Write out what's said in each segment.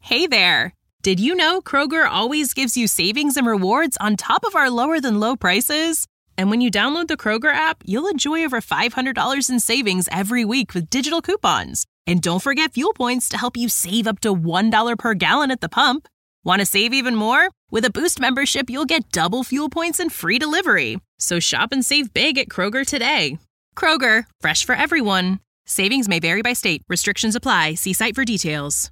Hey there! Did you know Kroger always gives you savings and rewards on top of our lower-than-low prices? And when you download the Kroger app, you'll enjoy over $500 in savings every week with digital coupons. And don't forget fuel points to help you save up to $1 per gallon at the pump. Want to save even more? With a Boost membership, you'll get double fuel points and free delivery. So shop and save big at Kroger today. Kroger, fresh for everyone. Savings may vary by state. Restrictions apply. See site for details.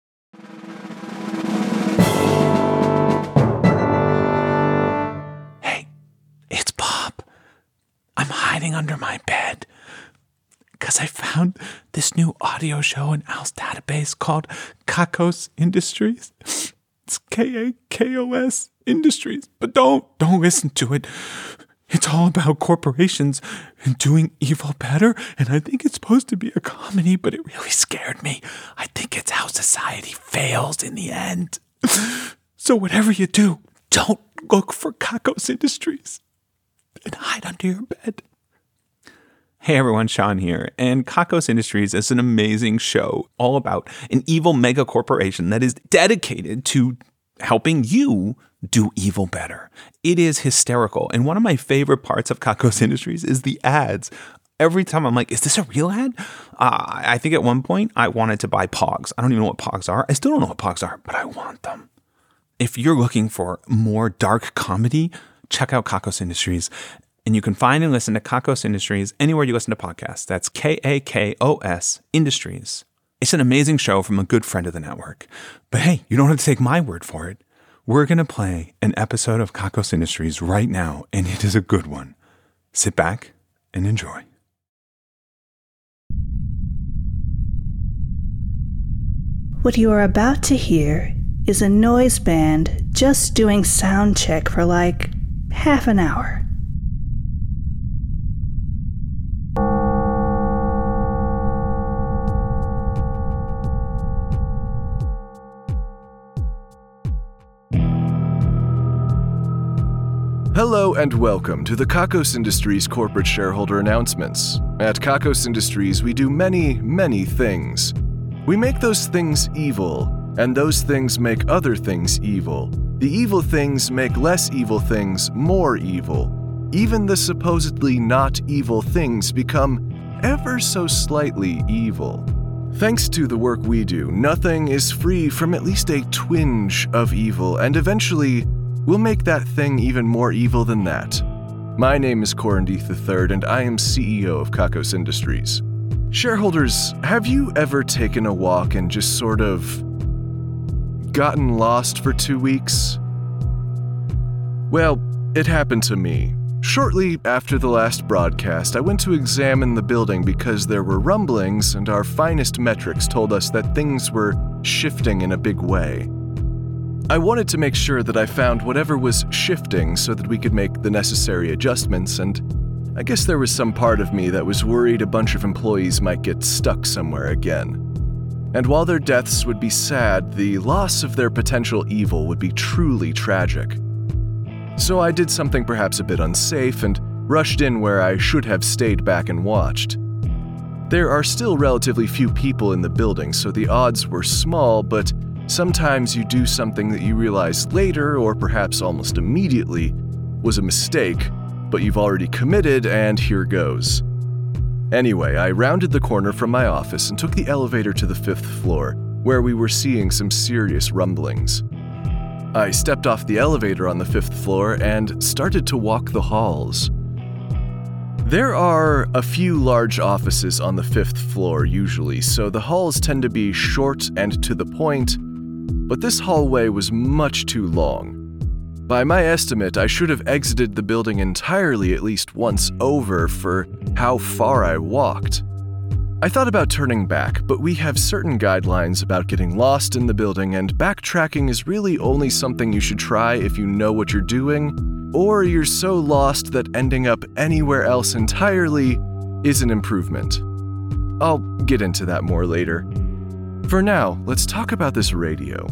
Hey, it's Bob. I'm hiding under my bed because I found this new audio show in Al's database called Kakos Industries. It's Kakos Industries, but don't listen to it. It's all about corporations and doing evil better, and I think it's supposed to be a comedy, but it really scared me. I think it's how society fails in the end. So whatever you do, don't look for Kakos Industries and hide under your bed. Hey everyone, Sean here, and Kakos Industries is an amazing show all about an evil mega corporation that is dedicated to helping you do evil better. It is hysterical, and one of my favorite parts of Kakos Industries is the ads. Every time I'm like, is this a real ad? I think at one point I wanted to buy Pogs. I don't even know what Pogs are. I still don't know what Pogs are, but I want them. If you're looking for more dark comedy, check out Kakos Industries. And you can find and listen to Kakos Industries anywhere you listen to podcasts. That's Kakos Industries. It's an amazing show from a good friend of the network. But hey, you don't have to take my word for it. We're going to play an episode of Kakos Industries right now, and it is a good one. Sit back and enjoy. What you are about to hear is a noise band just doing sound check for like half an hour. Hello and welcome to the Kakos Industries corporate shareholder announcements. At Kakos Industries, we do many, many things. We make those things evil, and those things make other things evil. The evil things make less evil things more evil. Even the supposedly not evil things become ever so slightly evil. Thanks to the work we do, nothing is free from at least a twinge of evil, and eventually, we'll make that thing even more evil than that. My name is Corandeeth III, and I am CEO of Kakos Industries. Shareholders, have you ever taken a walk and just sort of gotten lost for 2 weeks? Well, it happened to me. Shortly after the last broadcast, I went to examine the building because there were rumblings, and our finest metrics told us that things were shifting in a big way. I wanted to make sure that I found whatever was shifting so that we could make the necessary adjustments, and I guess there was some part of me that was worried a bunch of employees might get stuck somewhere again. And while their deaths would be sad, the loss of their potential evil would be truly tragic. So I did something perhaps a bit unsafe and rushed in where I should have stayed back and watched. There are still relatively few people in the building, so the odds were small, but sometimes you do something that you realize later, or perhaps almost immediately, was a mistake, but you've already committed, and here goes. Anyway, I rounded the corner from my office and took the elevator to the 5th floor, where we were seeing some serious rumblings. I stepped off the elevator on the 5th floor and started to walk the halls. There are a few large offices on the 5th floor usually, so the halls tend to be short and to the point, but this hallway was much too long. By my estimate, I should have exited the building entirely at least once over for how far I walked. I thought about turning back, but we have certain guidelines about getting lost in the building, and backtracking is really only something you should try if you know what you're doing, or you're so lost that ending up anywhere else entirely is an improvement. I'll get into that more later. For now, let's talk about this radio.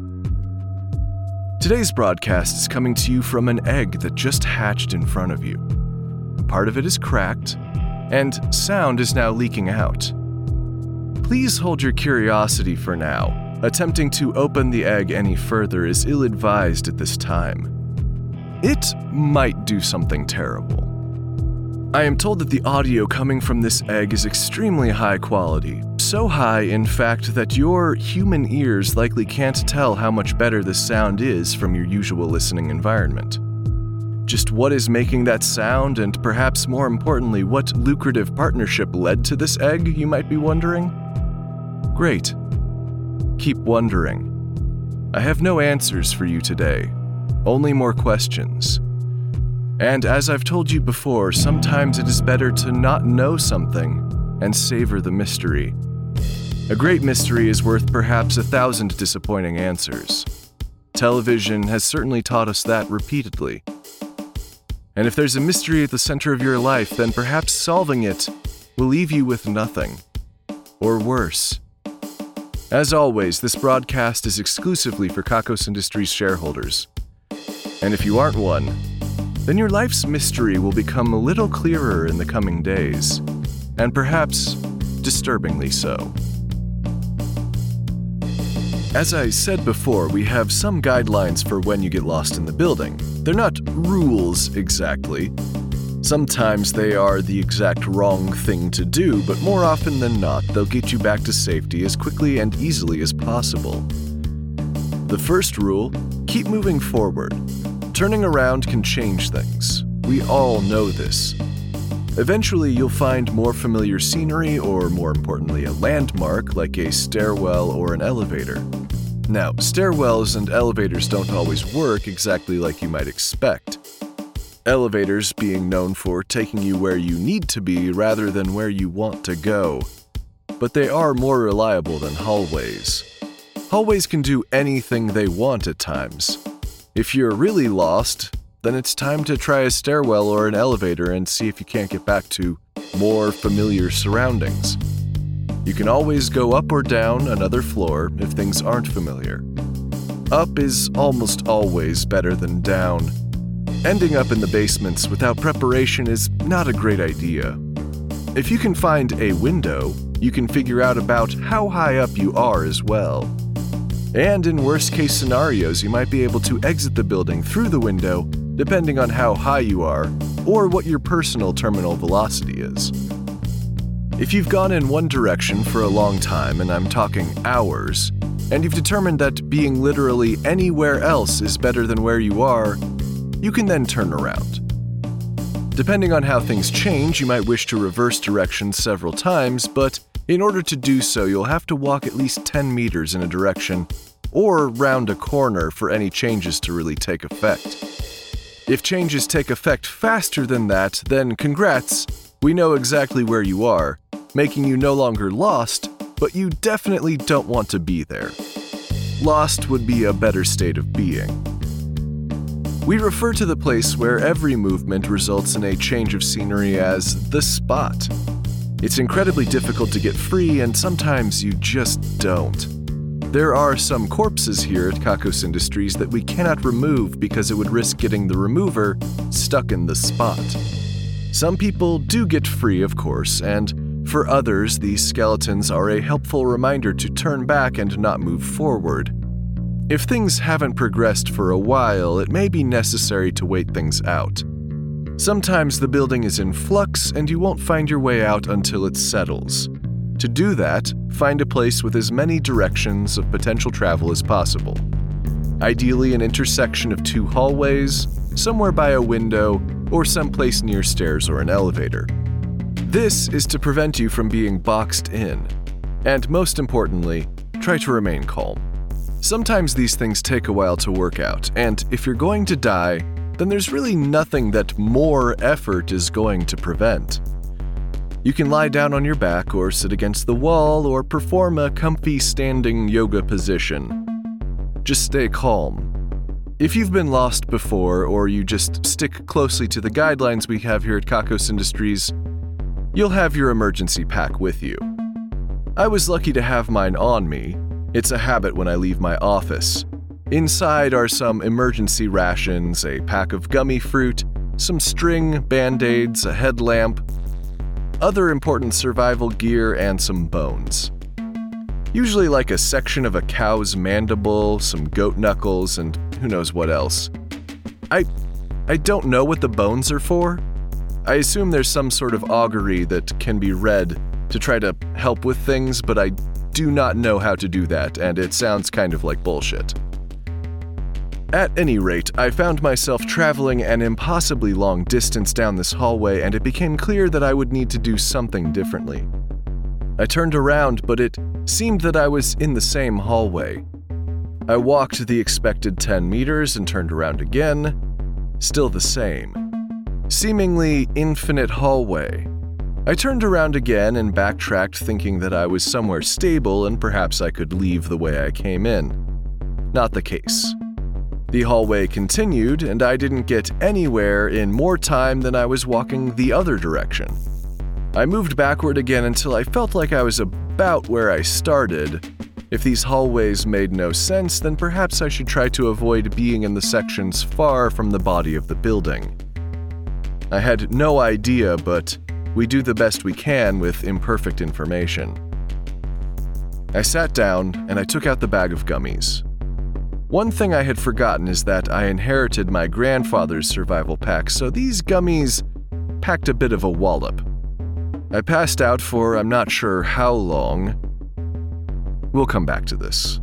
Today's broadcast is coming to you from an egg that just hatched in front of you. Part of it is cracked, and sound is now leaking out. Please hold your curiosity for now. Attempting to open the egg any further is ill-advised at this time. It might do something terrible. I am told that the audio coming from this egg is extremely high quality, so high, in fact, that your human ears likely can't tell how much better the sound is from your usual listening environment. Just what is making that sound, and perhaps more importantly, what lucrative partnership led to this egg, you might be wondering? Great. Keep wondering. I have no answers for you today, only more questions. And as I've told you before, sometimes it is better to not know something and savor the mystery. A great mystery is worth perhaps 1,000 disappointing answers. Television has certainly taught us that repeatedly. And if there's a mystery at the center of your life, then perhaps solving it will leave you with nothing. Or worse. As always, this broadcast is exclusively for Kakos Industries shareholders. And if you aren't one, then your life's mystery will become a little clearer in the coming days, and perhaps disturbingly so. As I said before, we have some guidelines for when you get lost in the building. They're not rules exactly. Sometimes they are the exact wrong thing to do, but more often than not, they'll get you back to safety as quickly and easily as possible. The first rule, keep moving forward. Turning around can change things. We all know this. Eventually, you'll find more familiar scenery, or more importantly, a landmark like a stairwell or an elevator. Now, stairwells and elevators don't always work exactly like you might expect. Elevators being known for taking you where you need to be rather than where you want to go. But they are more reliable than hallways. Hallways can do anything they want at times. If you're really lost, then it's time to try a stairwell or an elevator and see if you can't get back to more familiar surroundings. You can always go up or down another floor if things aren't familiar. Up is almost always better than down. Ending up in the basements without preparation is not a great idea. If you can find a window, you can figure out about how high up you are as well. And in worst-case scenarios, you might be able to exit the building through the window, depending on how high you are, or what your personal terminal velocity is. If you've gone in one direction for a long time, and I'm talking hours, and you've determined that being literally anywhere else is better than where you are, you can then turn around. Depending on how things change, you might wish to reverse direction several times, but in order to do so, you'll have to walk at least 10 meters in a direction, or round a corner for any changes to really take effect. If changes take effect faster than that, then congrats, we know exactly where you are, making you no longer lost, but you definitely don't want to be there. Lost would be a better state of being. We refer to the place where every movement results in a change of scenery as the spot. It's incredibly difficult to get free, and sometimes you just don't. There are some corpses here at Kakos Industries that we cannot remove because it would risk getting the remover stuck in the spot. Some people do get free, of course, and for others, these skeletons are a helpful reminder to turn back and not move forward. If things haven't progressed for a while, it may be necessary to wait things out. Sometimes the building is in flux and you won't find your way out until it settles. To do that, find a place with as many directions of potential travel as possible. Ideally, an intersection of two hallways, somewhere by a window, or someplace near stairs or an elevator. This is to prevent you from being boxed in. And most importantly, try to remain calm. Sometimes these things take a while to work out, and if you're going to die, then there's really nothing that more effort is going to prevent. You can lie down on your back or sit against the wall or perform a comfy standing yoga position. Just stay calm. If you've been lost before, or you just stick closely to the guidelines we have here at Kakos Industries, you'll have your emergency pack with you. I was lucky to have mine on me. It's a habit when I leave my office. Inside are some emergency rations, a pack of gummy fruit, some string, band-aids, a headlamp, other important survival gear, and some bones. Usually like a section of a cow's mandible, some goat knuckles, and who knows what else. I don't know what the bones are for. I assume there's some sort of augury that can be read to try to help with things, but I do not know how to do that, and it sounds kind of like bullshit. At any rate, I found myself traveling an impossibly long distance down this hallway, and it became clear that I would need to do something differently. I turned around, but it seemed that I was in the same hallway. I walked the expected 10 meters and turned around again. Still the same. Seemingly infinite hallway. I turned around again and backtracked, thinking that I was somewhere stable and perhaps I could leave the way I came in. Not the case. The hallway continued, and I didn't get anywhere in more time than I was walking the other direction. I moved backward again until I felt like I was about where I started. If these hallways made no sense, then perhaps I should try to avoid being in the sections far from the body of the building. I had no idea, but we do the best we can with imperfect information. I sat down and I took out the bag of gummies. One thing I had forgotten is that I inherited my grandfather's survival pack, so these gummies packed a bit of a wallop. I passed out for I'm not sure how long. We'll come back to this.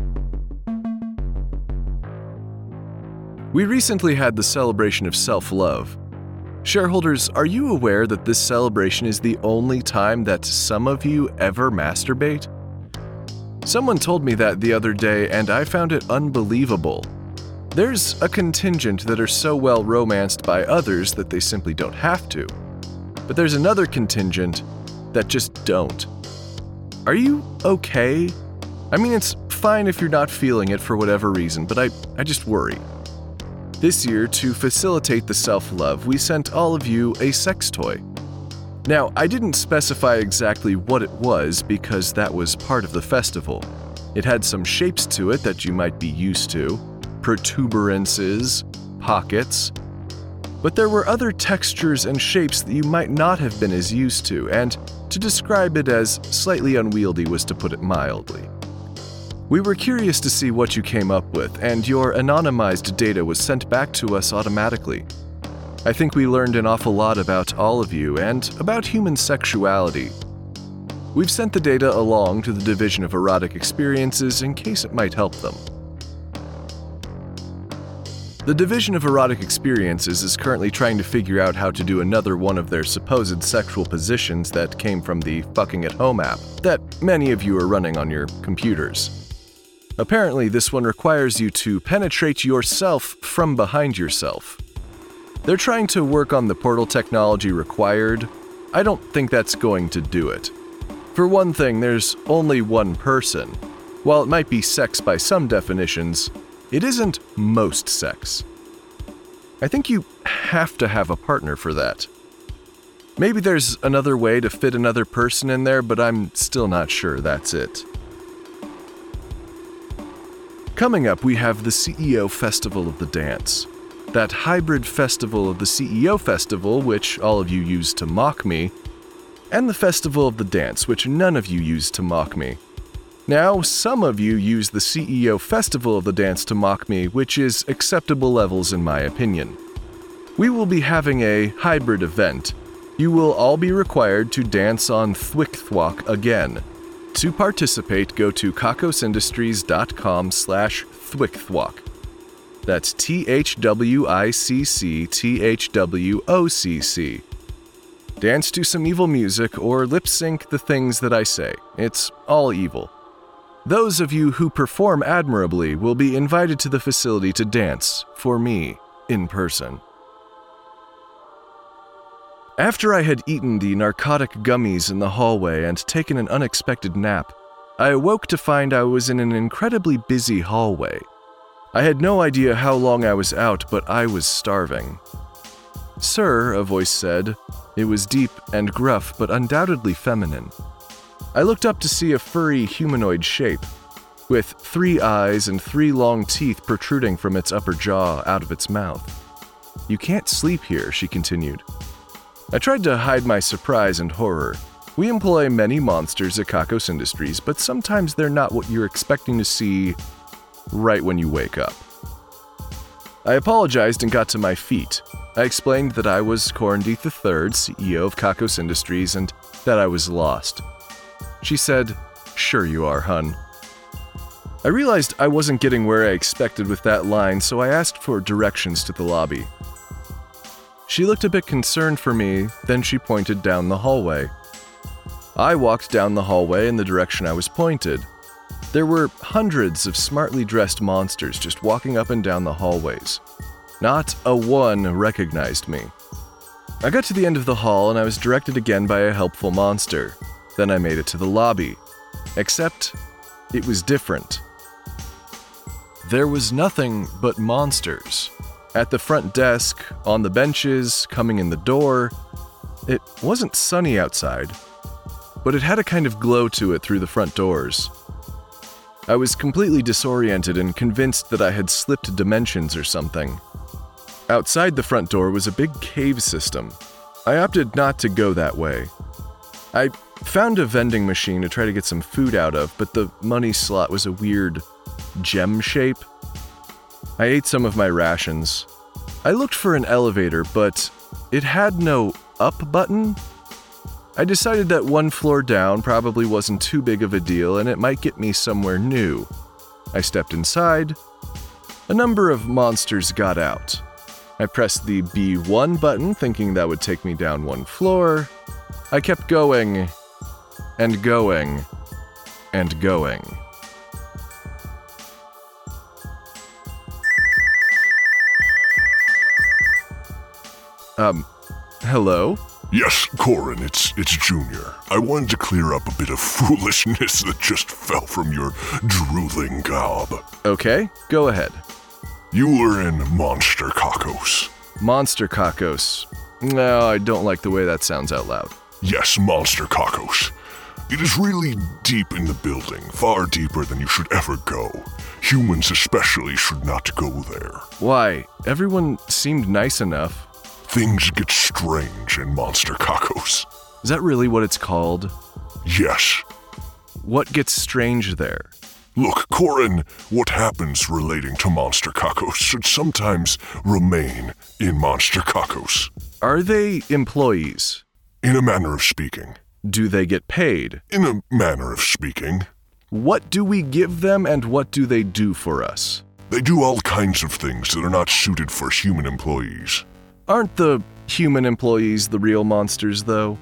We recently had the celebration of self-love. Shareholders, are you aware that this celebration is the only time that some of you ever masturbate? Someone told me that the other day, and I found it unbelievable. There's a contingent that are so well romanced by others that they simply don't have to. But there's another contingent that just don't. Are you okay? I mean, it's fine if you're not feeling it for whatever reason, but I just worry. This year, to facilitate the self-love, we sent all of you a sex toy. Now, I didn't specify exactly what it was because that was part of the festival. It had some shapes to it that you might be used to, protuberances, pockets, but there were other textures and shapes that you might not have been as used to, and to describe it as slightly unwieldy was to put it mildly. We were curious to see what you came up with, and your anonymized data was sent back to us automatically. I think we learned an awful lot about all of you and about human sexuality. We've sent the data along to the Division of Erotic Experiences in case it might help them. The Division of Erotic Experiences is currently trying to figure out how to do another one of their supposed sexual positions that came from the Fucking at Home app that many of you are running on your computers. Apparently, this one requires you to penetrate yourself from behind yourself. They're trying to work on the portal technology required. I don't think that's going to do it. For one thing, there's only one person. While it might be sex by some definitions, it isn't most sex. I think you have to have a partner for that. Maybe there's another way to fit another person in there, but I'm still not sure that's it. Coming up, we have the CEO Festival of the Dance. That hybrid festival of the CEO Festival, which all of you use to mock me, and the Festival of the Dance, which none of you use to mock me. Now, some of you use the CEO Festival of the Dance to mock me, which is acceptable levels in my opinion. We will be having a hybrid event. You will all be required to dance on Thwickthwalk again. To participate, go to kakosindustries.com/Thwickthwalk. That's THWICCTHWOCC. Dance to some evil music or lip sync the things that I say. It's all evil. Those of you who perform admirably will be invited to the facility to dance, for me, in person. After I had eaten the narcotic gummies in the hallway and taken an unexpected nap, I awoke to find I was in an incredibly busy hallway. I had no idea how long I was out, but I was starving. "Sir," a voice said. It was deep and gruff, but undoubtedly feminine. I looked up to see a furry humanoid shape, with 3 eyes and 3 long teeth protruding from its upper jaw out of its mouth. "You can't sleep here," she continued. I tried to hide my surprise and horror. We employ many monsters at Kakos Industries, but sometimes they're not what you're expecting to see right when you wake up. I apologized and got to my feet. I explained that I was Corendeath III, CEO of Kakos Industries, and that I was lost. She said, "Sure you are, hun." I realized I wasn't getting where I expected with that line, so I asked for directions to the lobby. She looked a bit concerned for me, then she pointed down the hallway. I walked down the hallway in the direction I was pointed. There were hundreds of smartly dressed monsters just walking up and down the hallways. Not a one recognized me. I got to the end of the hall and I was directed again by a helpful monster. Then I made it to the lobby. Except, it was different. There was nothing but monsters. At the front desk, on the benches, coming in the door. It wasn't sunny outside, but it had a kind of glow to it through the front doors. I was completely disoriented and convinced that I had slipped dimensions or something. Outside the front door was a big cave system. I opted not to go that way. I found a vending machine to try to get some food out of, but the money slot was a weird gem shape. I ate some of my rations. I looked for an elevator, but it had no up button. I decided that one floor down probably wasn't too big of a deal and it might get me somewhere new. I stepped inside. A number of monsters got out. I pressed the B1 button, thinking that would take me down one floor. I kept going, and going, and going. Hello? Yes, Corin, it's Junior. I wanted to clear up a bit of foolishness that just fell from your drooling gob. Okay, go ahead. You were in Monster Kakos. Monster Kakos. No, I don't like the way that sounds out loud. Yes, Monster Kakos. It is really deep in the building, far deeper than you should ever go. Humans especially should not go there. Why? Everyone seemed nice enough. Things get strange in Monster Kakos. Is that really what it's called? Yes. What gets strange there? Look, Corin, what happens relating to Monster Kakos should sometimes remain in Monster Kakos. Are they employees? In a manner of speaking. Do they get paid? In a manner of speaking. What do we give them and what do they do for us? They do all kinds of things that are not suited for human employees. Aren't the human employees the real monsters, though?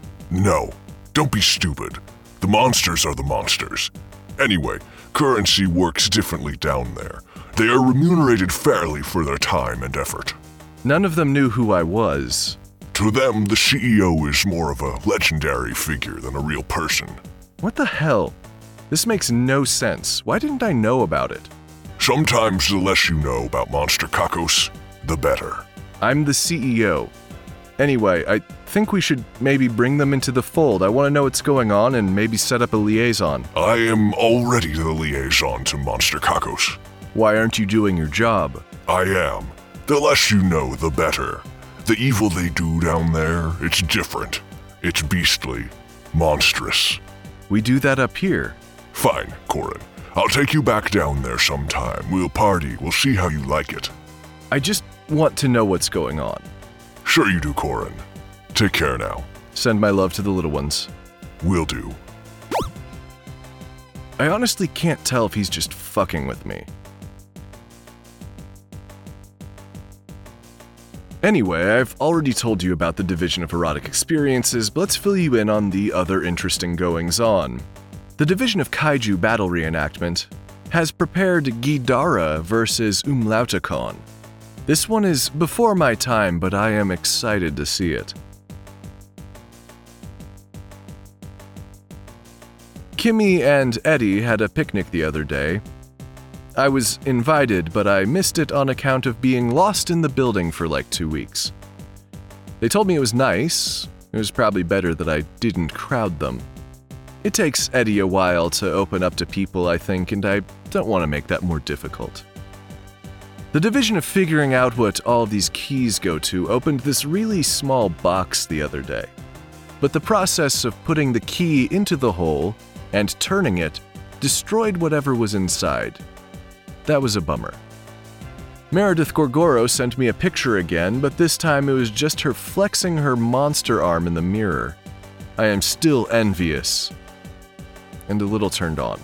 No, don't be stupid. The monsters are the monsters. Anyway, currency works differently down there. They are remunerated fairly for their time and effort. None of them knew who I was. To them, the CEO is more of a legendary figure than a real person. What the hell? This makes no sense. Why didn't I know about it? Sometimes the less you know about Monster Kakos, the better. I'm the CEO. Anyway, I think we should maybe bring them into the fold. I want to know what's going on and maybe set up a liaison. I am already the liaison to Monster Kakos. Why aren't you doing your job? I am. The less you know, the better. The evil they do down there, it's different. It's beastly. Monstrous. We do that up here. Fine, Corin. I'll take you back down there sometime. We'll party. We'll see how you like it. I just want to know what's going on. Sure you do, Corin. Take care now. Send my love to the little ones. Will do. I honestly can't tell if he's just fucking with me. Anyway, I've already told you about the Division of Erotic Experiences, but let's fill you in on the other interesting goings-on. The Division of Kaiju Battle Reenactment has prepared Ghidorah vs. Umlauticon. This one is before my time, but I am excited to see it. Kimmy and Eddie had a picnic the other day. I was invited, but I missed it on account of being lost in the building for like 2 weeks. They told me it was nice. It was probably better that I didn't crowd them. It takes Eddie a while to open up to people, I think, and I don't want to make that more difficult. The division of figuring out what all of these keys go to opened this really small box the other day. but the process of putting the key into the hole and turning it destroyed whatever was inside. That was a bummer. Meredith Gorgoro sent me a picture again, but this time it was just her flexing her monster arm in the mirror. I am still envious and a little turned on.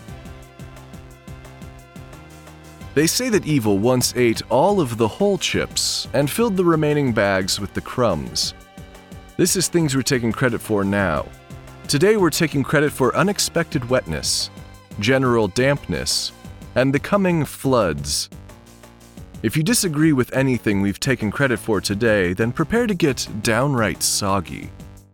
They say that Evil once ate all of the whole chips and filled the remaining bags with the crumbs. This is things we're taking credit for now. Today we're taking credit for unexpected wetness, general dampness, and the coming floods. If you disagree with anything we've taken credit for today, then prepare to get downright soggy.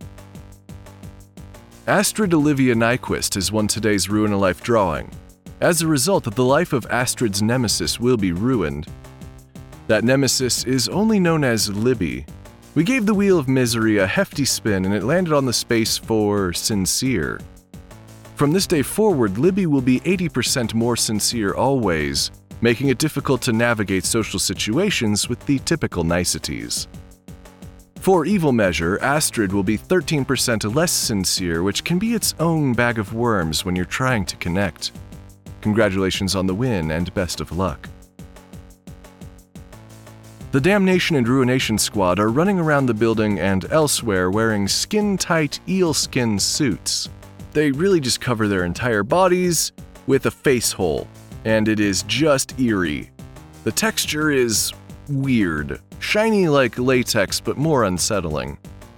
Astrid Olivia Nyquist has won today's Ruin a Life drawing. As a result, the life of Astrid's nemesis will be ruined. That nemesis is only known as Libby. We gave the Wheel of Misery a hefty spin and it landed on the space for sincere. From this day forward, Libby will be 80% more sincere always, making it difficult to navigate social situations with the typical niceties. For evil measure, Astrid will be 13% less sincere, which can be its own bag of worms when you're trying to connect. Congratulations on the win and best of luck. The Damnation and Ruination Squad are running around the building and elsewhere wearing skin-tight eel-skin suits. They really just cover their entire bodies with a face hole, and it is just eerie. The texture is weird, shiny like latex but more unsettling.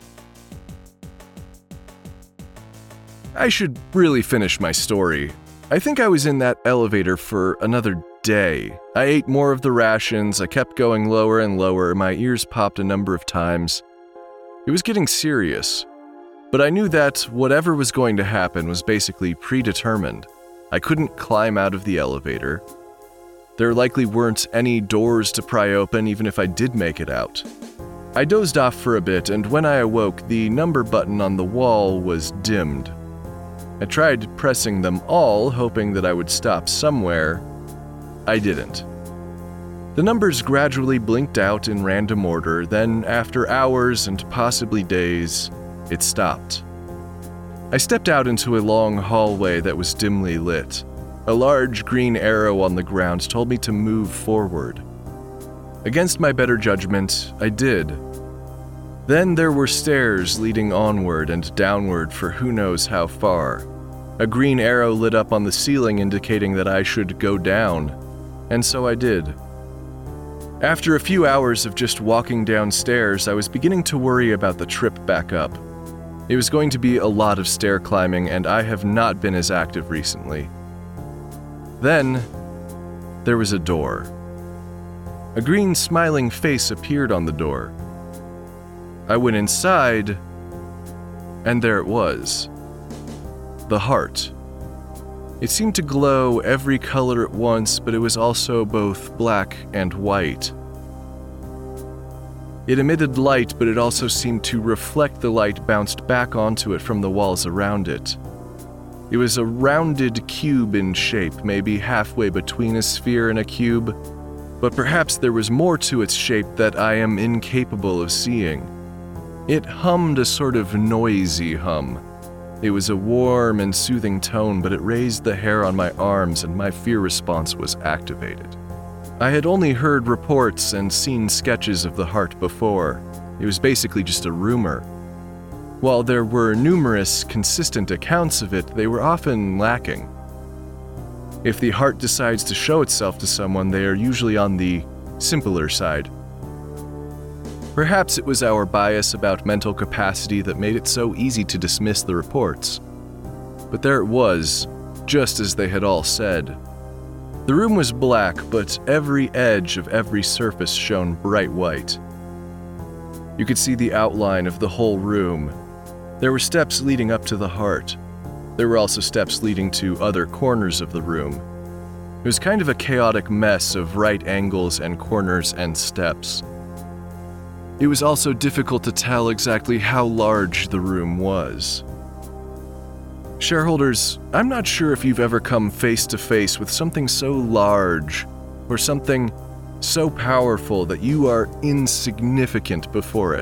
I should really finish my story. I think I was in that elevator for another day. I ate more of the rations, I kept going lower and lower, my ears popped a number of times. It was getting serious, but I knew that whatever was going to happen was basically predetermined. I couldn't climb out of the elevator. There likely weren't any doors to pry open even if I did make it out. I dozed off for a bit, and when I awoke, the number button on the wall was dimmed. I tried pressing them all, hoping that I would stop somewhere. I didn't. The numbers gradually blinked out in random order, then after hours and possibly days, it stopped. I stepped out into a long hallway that was dimly lit. A large green arrow on the ground told me to move forward. Against my better judgment, I did. Then there were stairs leading onward and downward for who knows how far. A green arrow lit up on the ceiling indicating that I should go down, and so I did. After a few hours of just walking downstairs, I was beginning to worry about the trip back up. It was going to be a lot of stair climbing, and I have not been as active recently. Then, there was a door. A green smiling face appeared on the door. I went inside, and there it was. The heart. It seemed to glow every color at once, but it was also both black and white. It emitted light, but it also seemed to reflect the light bounced back onto it from the walls around it. It was a rounded cube in shape, maybe halfway between a sphere and a cube, but perhaps there was more to its shape that I am incapable of seeing. It hummed a sort of noisy hum. It was a warm and soothing tone, but it raised the hair on my arms and my fear response was activated. I had only heard reports and seen sketches of the heart before. It was basically just a rumor. While there were numerous consistent accounts of it, they were often lacking. If the heart decides to show itself to someone, they are usually on the simpler side. Perhaps it was our bias about mental capacity that made it so easy to dismiss the reports. But there it was, just as they had all said. The room was black, but every edge of every surface shone bright white. You could see the outline of the whole room. There were steps leading up to the heart. There were also steps leading to other corners of the room. It was kind of a chaotic mess of right angles and corners and steps. It was also difficult to tell exactly how large the room was. Shareholders, I'm not sure if you've ever come face to face with something so large or something so powerful that you are insignificant before it.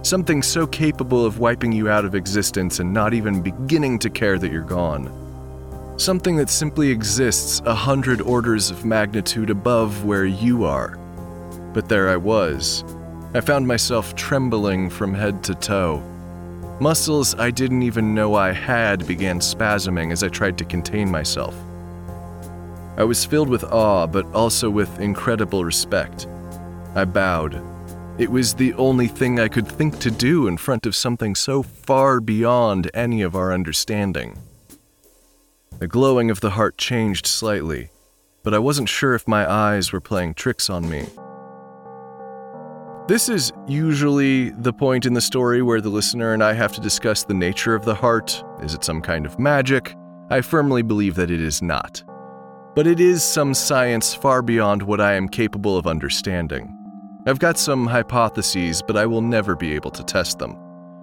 Something so capable of wiping you out of existence and not even beginning to care that you're gone. Something that simply exists 100 orders of magnitude above where you are. But there I was. I found myself trembling from head to toe. Muscles I didn't even know I had began spasming as I tried to contain myself. I was filled with awe, but also with incredible respect. I bowed. It was the only thing I could think to do in front of something so far beyond any of our understanding. The glowing of the heart changed slightly, but I wasn't sure if my eyes were playing tricks on me. This is usually the point in the story where the listener and I have to discuss the nature of the heart. Is it some kind of magic? I firmly believe that it is not. But it is some science far beyond what I am capable of understanding. I've got some hypotheses, but I will never be able to test them.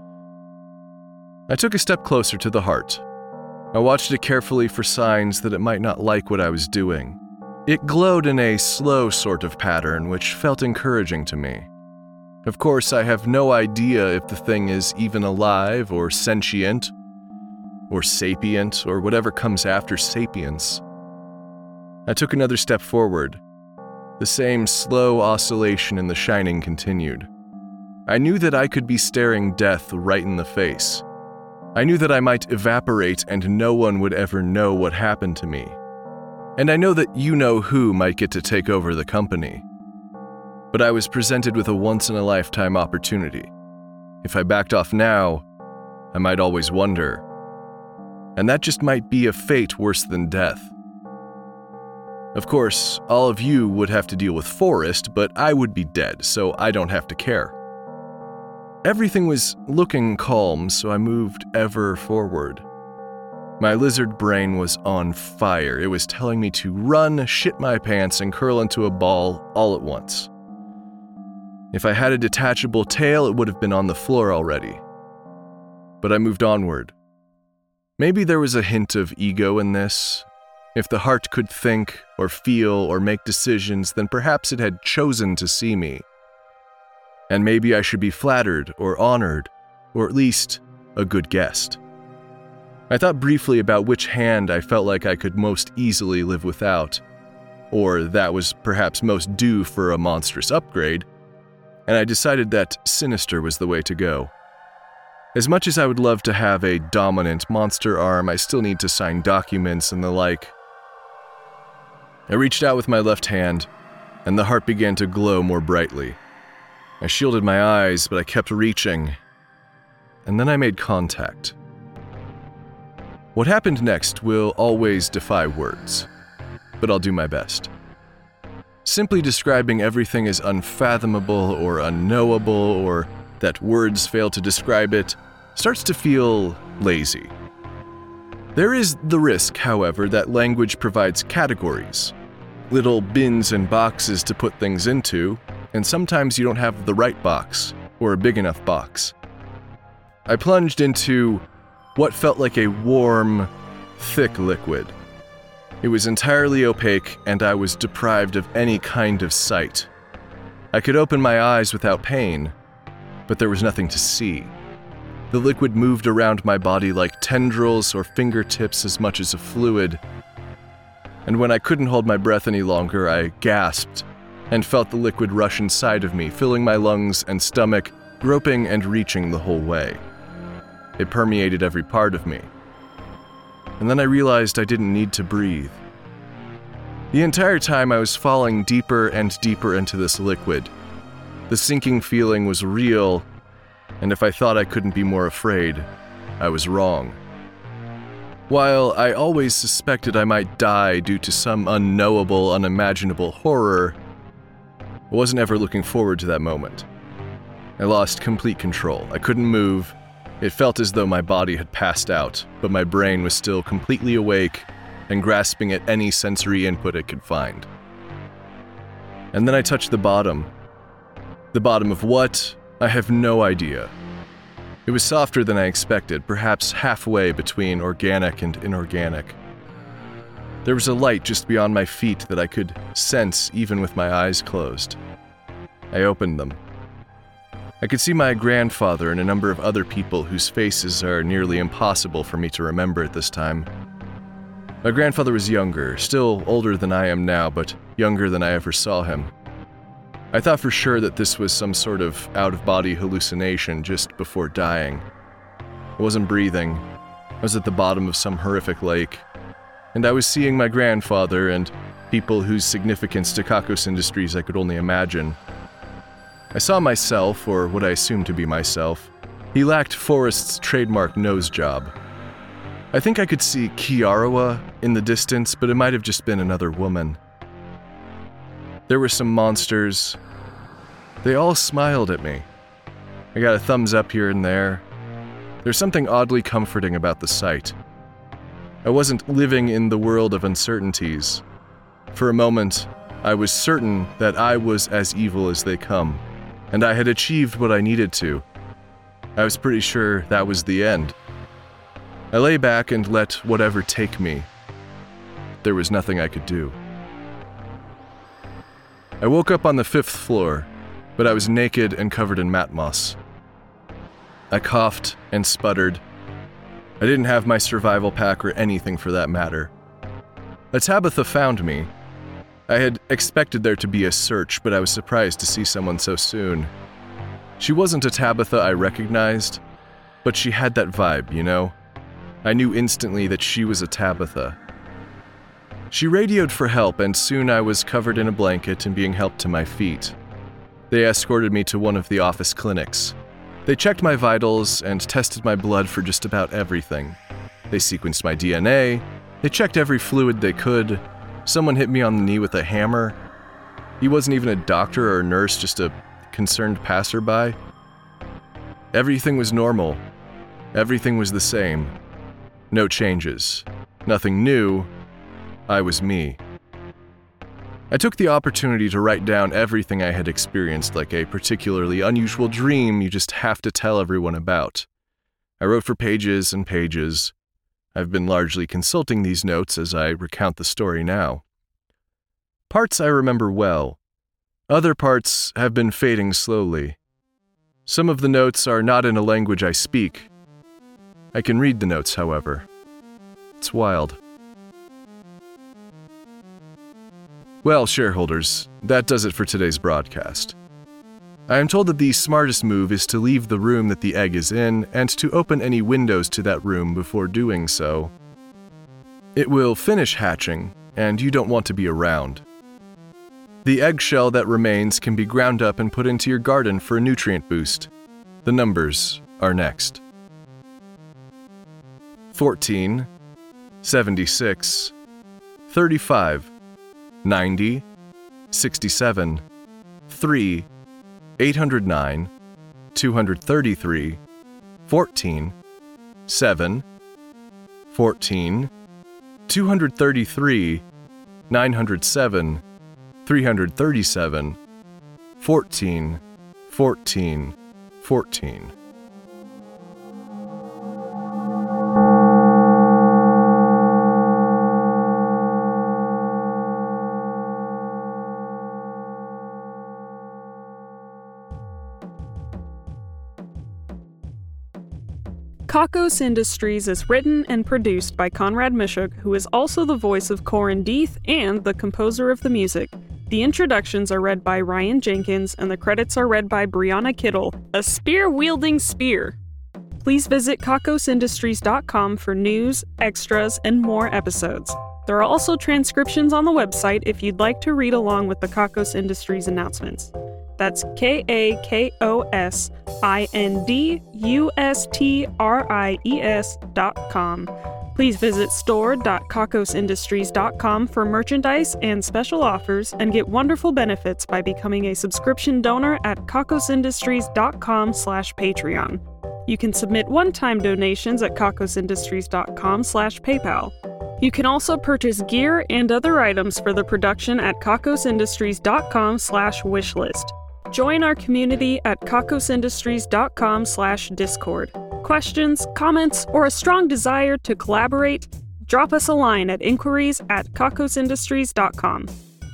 I took a step closer to the heart. I watched it carefully for signs that it might not like what I was doing. It glowed in a slow sort of pattern, which felt encouraging to me. Of course, I have no idea if the thing is even alive, or sentient, or sapient, or whatever comes after sapience. I took another step forward. The same slow oscillation in the shining continued. I knew that I could be staring death right in the face. I knew that I might evaporate and no one would ever know what happened to me. And I know that you-know-who might get to take over the company. But I was presented with a once-in-a-lifetime opportunity. If I backed off now, I might always wonder. And that just might be a fate worse than death. Of course, all of you would have to deal with Forrest, but I would be dead, so I don't have to care. Everything was looking calm, so I moved ever forward. My lizard brain was on fire. It was telling me to run, shit my pants, and curl into a ball all at once. If I had a detachable tail, it would have been on the floor already. But I moved onward. Maybe there was a hint of ego in this. If the heart could think, or feel, or make decisions, then perhaps it had chosen to see me. And maybe I should be flattered, or honored, or at least a good guest. I thought briefly about which hand I felt like I could most easily live without, or that was perhaps most due for a monstrous upgrade, and I decided that sinister was the way to go. As much as I would love to have a dominant monster arm, I still need to sign documents and the like. I reached out with my left hand, and the heart began to glow more brightly. I shielded my eyes, but I kept reaching, and then I made contact. What happened next will always defy words, but I'll do my best. Simply describing everything as unfathomable or unknowable, or that words fail to describe it, starts to feel lazy. There is the risk, however, that language provides categories, little bins and boxes to put things into, and sometimes you don't have the right box, or a big enough box. I plunged into what felt like a warm, thick liquid. It was entirely opaque, and I was deprived of any kind of sight. I could open my eyes without pain, but there was nothing to see. The liquid moved around my body like tendrils or fingertips as much as a fluid. And when I couldn't hold my breath any longer, I gasped and felt the liquid rush inside of me, filling my lungs and stomach, groping and reaching the whole way. It permeated every part of me. And then I realized I didn't need to breathe. The entire time I was falling deeper and deeper into this liquid. The sinking feeling was real, and if I thought I couldn't be more afraid, I was wrong. While I always suspected I might die due to some unknowable, unimaginable horror, I wasn't ever looking forward to that moment. I lost complete control. I couldn't move. It felt as though my body had passed out, but my brain was still completely awake and grasping at any sensory input it could find. And then I touched the bottom. The bottom of what? I have no idea. It was softer than I expected, perhaps halfway between organic and inorganic. There was a light just beyond my feet that I could sense even with my eyes closed. I opened them. I could see my grandfather and a number of other people whose faces are nearly impossible for me to remember at this time. My grandfather was younger, still older than I am now, but younger than I ever saw him. I thought for sure that this was some sort of out-of-body hallucination just before dying. I wasn't breathing. I was at the bottom of some horrific lake, and I was seeing my grandfather and people whose significance to Kakos Industries I could only imagine. I saw myself, or what I assumed to be myself. He lacked Forrest's trademark nose job. I think I could see Kiarawa in the distance, but it might have just been another woman. There were some monsters. They all smiled at me. I got a thumbs up here and there. There's something oddly comforting about the sight. I wasn't living in the world of uncertainties. For a moment, I was certain that I was as evil as they come, and I had achieved what I needed to. I was pretty sure that was the end. I lay back and let whatever take me. There was nothing I could do. I woke up on the 5th floor, but I was naked and covered in mat moss. I coughed and sputtered. I didn't have my survival pack or anything for that matter. A Tabitha found me. I had expected there to be a search, but I was surprised to see someone so soon. She wasn't a Tabitha I recognized, but she had that vibe, you know? I knew instantly that she was a Tabitha. She radioed for help, and soon I was covered in a blanket and being helped to my feet. They escorted me to one of the office clinics. They checked my vitals and tested my blood for just about everything. They sequenced my DNA. They checked every fluid they could. Someone hit me on the knee with a hammer. He wasn't even a doctor or a nurse, just a concerned passerby. Everything was normal. Everything was the same. No changes. Nothing new. I was me. I took the opportunity to write down everything I had experienced, like a particularly unusual dream you just have to tell everyone about. I wrote for pages and pages. I've been largely consulting these notes as I recount the story now. Parts I remember well. Other parts have been fading slowly. Some of the notes are not in a language I speak. I can read the notes, however. It's wild. Well, shareholders, that does it for today's broadcast. I am told that the smartest move is to leave the room that the egg is in and to open any windows to that room before doing so. It will finish hatching, and you don't want to be around. The eggshell that remains can be ground up and put into your garden for a nutrient boost. The numbers are next. 14, 76, 35, 90, 67, 3, 809, 233, 14, 7, 14, 233, 907, 337, 14, 14, 14. Kakos Industries is written and produced by Conrad Mishuk, who is also the voice of Corin Deeth and the composer of the music. The introductions are read by Ryan Jenkins, and the credits are read by Brianna Kittle, a spear-wielding spear. Please visit kakosindustries.com for news, extras, and more episodes. There are also transcriptions on the website if you'd like to read along with the Kakos Industries announcements. That's KAKOSINDUSTRIES.com. Please visit store.kakosindustries.com for merchandise and special offers and get wonderful benefits by becoming a subscription donor at kakosindustries.com/Patreon. You can submit one-time donations at kakosindustries.com/PayPal. You can also purchase gear and other items for the production at kakosindustries.com/wishlist. Join our community at kakosindustries.com/Discord. Questions, comments, or a strong desire to collaborate? Drop us a line at inquiries@kakosindustries.com.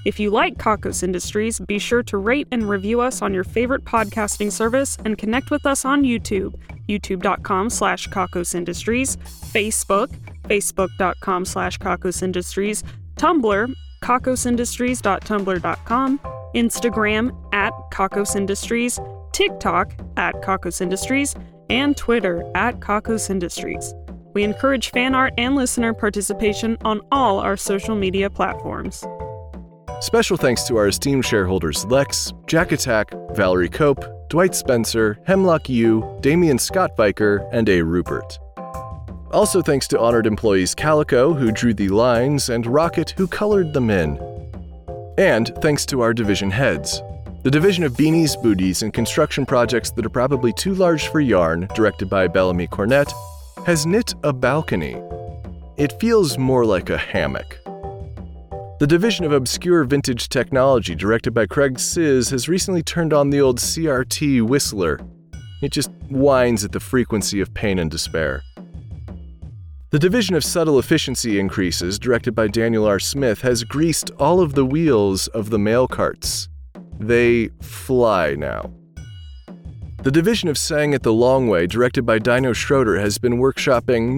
If you like Kakos Industries, be sure to rate and review us on your favorite podcasting service and connect with us on YouTube, youtube.com/Kakos Industries, Facebook, facebook.com/Kakos Industries, Tumblr, kakosindustries.tumblr.com, Instagram @Kakos Industries, TikTok @Kakos Industries, and Twitter @Kakos Industries. We encourage fan art and listener participation on all our social media platforms. Special thanks to our esteemed shareholders Lex, Jack Attack, Valerie Cope, Dwight Spencer, Hemlock U, Damian Scott Viker, and A. Rupert. Also thanks to honored employees Calico, who drew the lines, and Rocket, who colored them in. And thanks to our division heads. The division of Beanies, Booties, and construction projects that are probably too large for yarn, directed by Bellamy Cornett, has knit a balcony. It feels more like a hammock. The division of Obscure Vintage Technology, directed by Craig Sizz, has recently turned on the old CRT whistler. It just whines at the frequency of pain and despair. The division of Subtle Efficiency Increases, directed by Daniel R. Smith, has greased all of the wheels of the mail carts. They fly now. The division of Sang It the Long Way, directed by Dino Schroeder, has been workshopping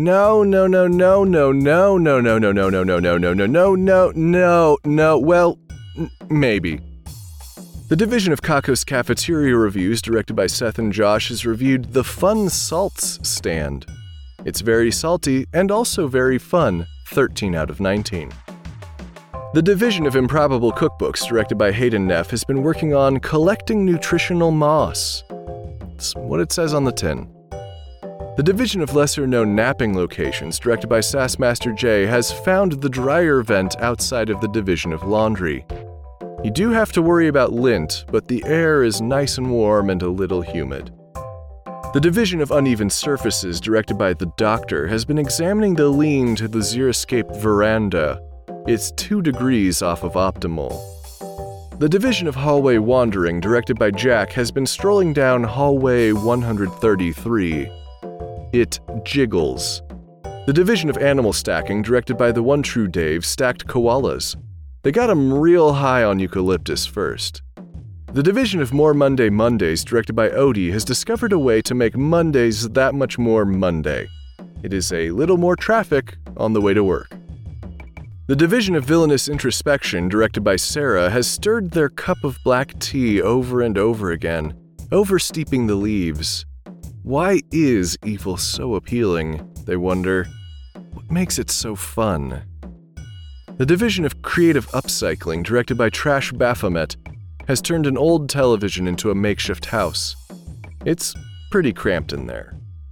maybe. The division of Kakos Cafeteria Reviews, directed by Seth and Josh, has reviewed The Fun Salts Stand. It's very salty and also very fun, 13 out of 19. The division of Improbable Cookbooks, directed by Hayden Neff, has been working on Collecting Nutritional Moss. That's what it says on the tin. The division of lesser-known napping locations, directed by Sassmaster J, has found the dryer vent outside of the division of laundry. You do have to worry about lint, but the air is nice and warm and a little humid. The division of Uneven Surfaces, directed by The Doctor, has been examining the lean to the Xeriscape veranda. It's 2 degrees off of optimal. The division of Hallway Wandering, directed by Jack, has been strolling down Hallway 133. It jiggles. The division of Animal Stacking, directed by the one true Dave, stacked koalas. They got 'em real high on eucalyptus first. The division of More Monday Mondays, directed by Odie, has discovered a way to make Mondays that much more Monday. It is a little more traffic on the way to work. The division of Villainous Introspection, directed by Sarah, has stirred their cup of black tea over and over again, oversteeping the leaves. Why is evil so appealing, they wonder? What makes it so fun? The division of Creative Upcycling, directed by Trash Baphomet, has turned an old television into a makeshift house. It's pretty cramped in there.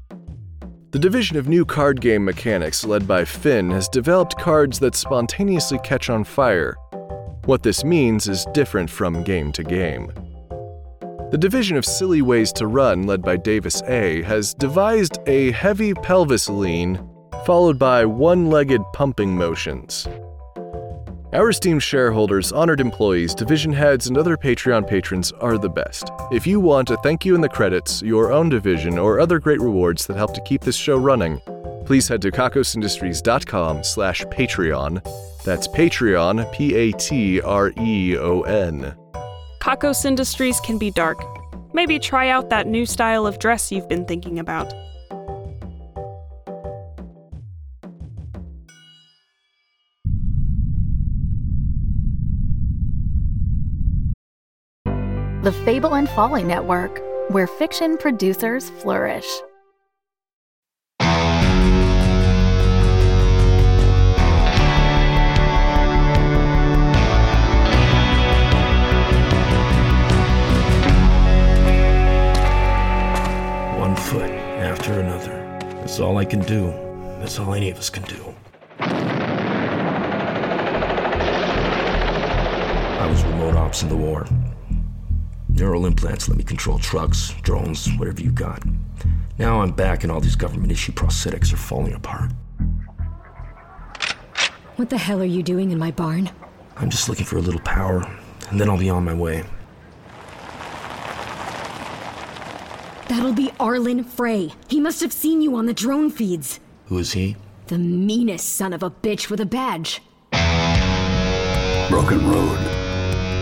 The division of New Card Game Mechanics, led by Finn, has developed cards that spontaneously catch on fire. What this means is different from game to game. The division of Silly Ways to Run, led by Davis A, has devised a heavy pelvis lean, followed by one-legged pumping motions. Our esteemed shareholders, honored employees, division heads, and other Patreon patrons are the best. If you want a thank you in the credits, your own division, or other great rewards that help to keep this show running, please head to kakosindustries.com/Patreon. That's Patreon, Patreon. Kakos Industries can be dark. Maybe try out that new style of dress you've been thinking about. The Fable and Folly Network, where fiction producers flourish. One foot after another. That's all I can do. That's all any of us can do. I was remote ops in the war. Neural implants let me control trucks, drones, whatever you got. Now I'm back and all these government-issued prosthetics are falling apart. What the hell are you doing in my barn? I'm just looking for a little power, and then I'll be on my way. That'll be Arlen Frey. He must have seen you on the drone feeds. Who is he? The meanest son of a bitch with a badge. Broken Road.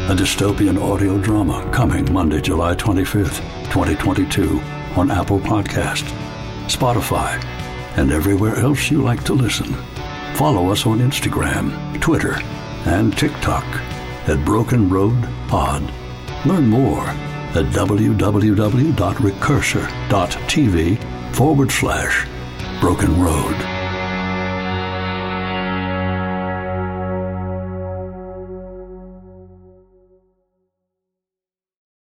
a dystopian audio drama coming Monday, July 25th, 2022 on Apple Podcasts, Spotify, and everywhere else you like to listen. Follow us on Instagram, Twitter, and TikTok at Broken Road Pod. Learn more at www.recursor.tv/Broken Road.